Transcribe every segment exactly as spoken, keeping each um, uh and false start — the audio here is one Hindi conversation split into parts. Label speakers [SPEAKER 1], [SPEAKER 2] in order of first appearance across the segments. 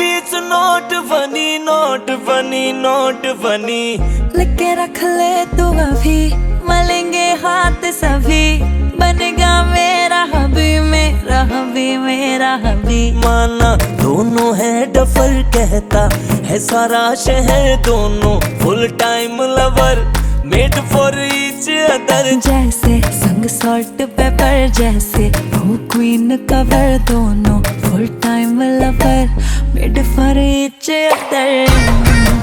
[SPEAKER 1] it's not funny, not funny, not funny।
[SPEAKER 2] लेके रख ले तू अभी, मलेंगे हाथ सभी, बनेगा मेरा हबी, मेरा हबी, मेरा हबी।
[SPEAKER 1] माना दोनों है डफर, कहता है सारा शहर, दोनों full time lover, made for each other.
[SPEAKER 2] जैसे संग सॉल्ट पेपर, जैसे वो क्वीन कवर, दोनों full time lover, made for each other.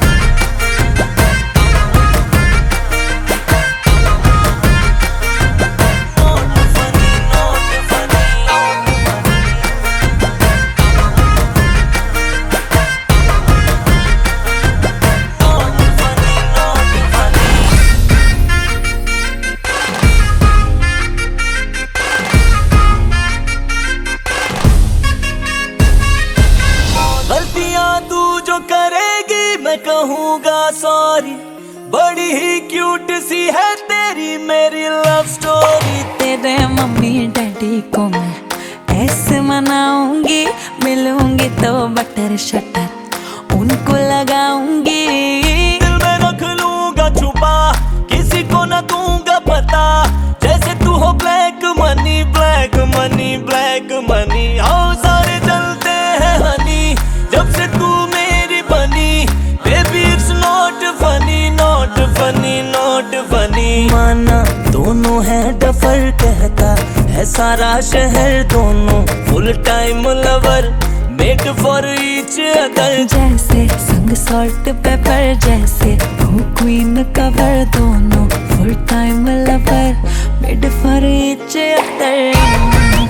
[SPEAKER 1] गलतियां तू जो करेगी मैं कहूँगा सॉरी, बड़ी ही क्यूट सी है तेरी मेरी लव स्टोरी।
[SPEAKER 2] तेरे मम्मी डैडी को मैं ऐसे मनाऊंगी, मिलूंगी तो बटर शटर उनको लगाऊंगी।
[SPEAKER 1] दिल में रख लूंगा छुपा, किसी को न दूंगा पता, जैसे तू हो black money, black money, black money. हाँ सारे चलते हैं हनी, जब से तू मेरी बनी, baby it's not funny, not funny, not funny. माना दोनों है डफर, कहता है सारा शहर, दोनों full time lover, made for each other.
[SPEAKER 2] जैसे संग सॉल्ट पेपर, जैसे वो क्वीन कवर, दोनों full time lover, made for each other.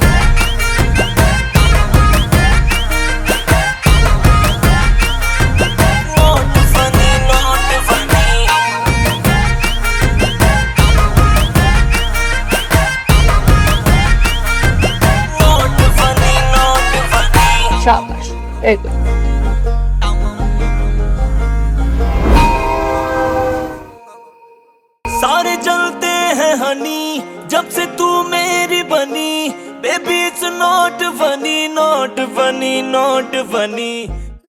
[SPEAKER 3] शाबाश, very good।
[SPEAKER 1] सारे चलते हैं हनी, जब से तू मेरी बनी, baby it's not funny, not funny, not funny.